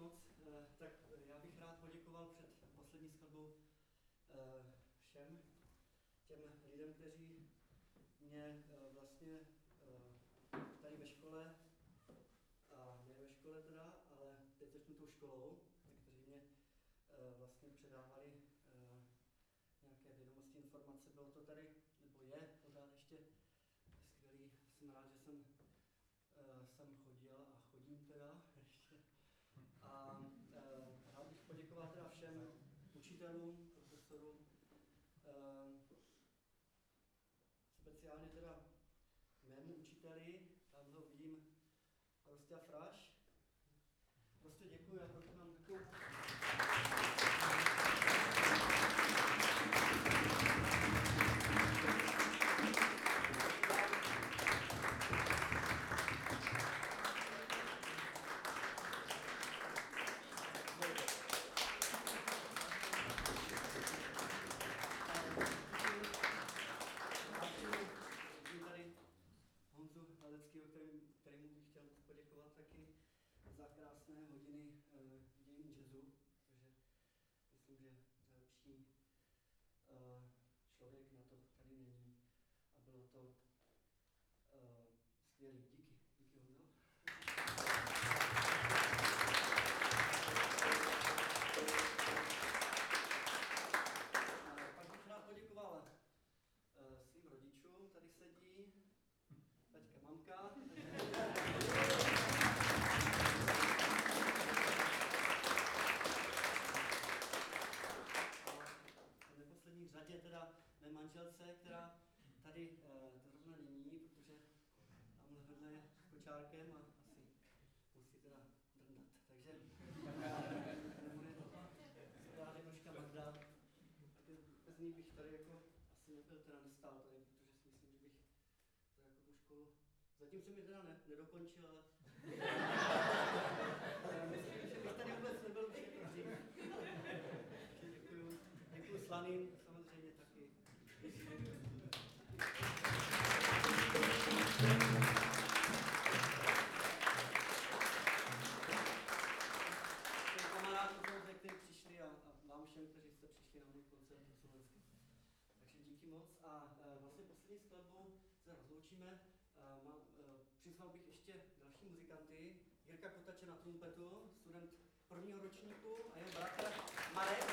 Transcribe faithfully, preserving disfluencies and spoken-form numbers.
moc. Tak já bych rád poděkoval před poslední skladbou všem těm lidem, kteří mě vlastně tady ve škole, a ne ve škole teda, ale teď začnu tou školou, kteří mě vlastně předávali nějaké vědomosti, informace. Bylo to tady, nebo je pořád ještě skvělý. Jsem rád, že jsem sem chodil a chodím teda ještě. A e, rád bych poděkoval teda všem učitelům, profesorům, e, speciálně teda mému učiteli, tam ho vidím, Rostia Fraš. Prostě děkuji, já proto mám takovou... kterému bych chtěl poděkovat taky za krásné hodiny uh, dějin jazzu, protože myslím, že lepší uh, člověk na to tady není a bylo to uh, skvělý. Díky. Díky, Honzo. Pak bych rád poděkoval uh, svým rodičům, tady sedí. Taťka, mamka. A v neposlední řadě teda mé manželce, která tady uh, zrovna není, protože tamhle vedle je s kočárkem a asi musí teda drndat. Takže nebude to skvělá Nožka Magda. Bez ní bych tady jako asi nebyl, teda nestál tady, protože si myslím, že bych to jako tu školu... Zatím jsem ji teda ne, nedokončil, ale... myslím, že bych tady vůbec nebyl už jako dřív. Děkuju. Děkuju Slaným, samozřejmě taky. Kamarádům, kteří přišli a, a vám všem, kteří jste přišli na můj koncert v Slovensku. Takže díky moc a e, vlastně poslední skladbou se rozloučíme. Uh, mám, uh, přizval bych ještě další muzikanty. Jirka Kotače na trumpetu, student prvního ročníku a jeho bratr Marek.